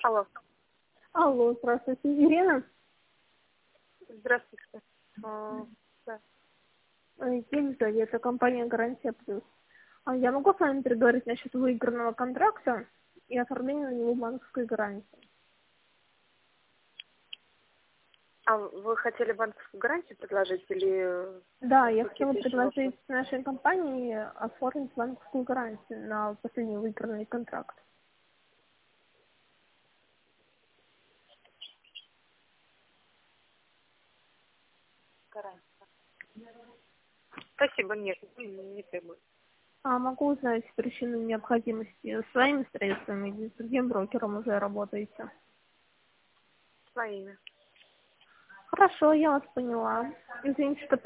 Алло. Алло, здравствуйте, Ирина. Здравствуйте. Да. Елизавета, компания «Гарантия Плюс». Я могу с вами переговорить насчет выигранного контракта и оформления на него банковской гарантии? А вы хотели банковскую гарантию предложить или... Да, я хотела какие-то еще вопросы? предложить нашей компании оформить банковскую гарантию на последний выигранный контракт. Гарантия. Спасибо, нет, не требует. Могу узнать причину необходимости своими средствами или с другим брокером уже работаете? Своими. Хорошо, я вас поняла. Извините, что